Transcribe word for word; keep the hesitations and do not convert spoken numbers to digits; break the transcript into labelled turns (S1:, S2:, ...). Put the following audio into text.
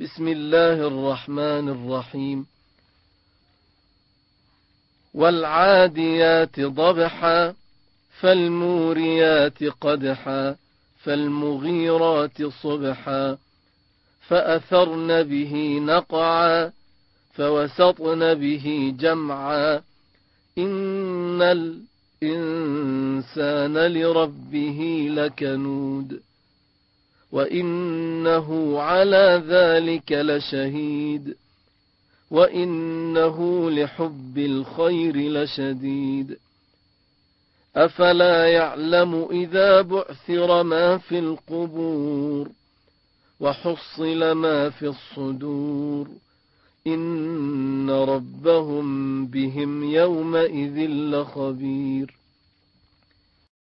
S1: بسم الله الرحمن الرحيم. والعاديات ضبحا فالموريات قدحا فالمغيرات صبحا فأثرن به نقعا فوسطن به جمعا إن الإنسان لربه لكنود وإنه على ذلك لشهيد وإنه لحب الخير لشديد أفلا يعلم إذا بعثر ما في القبور وحصل ما في الصدور إن ربهم بهم يومئذ لخبير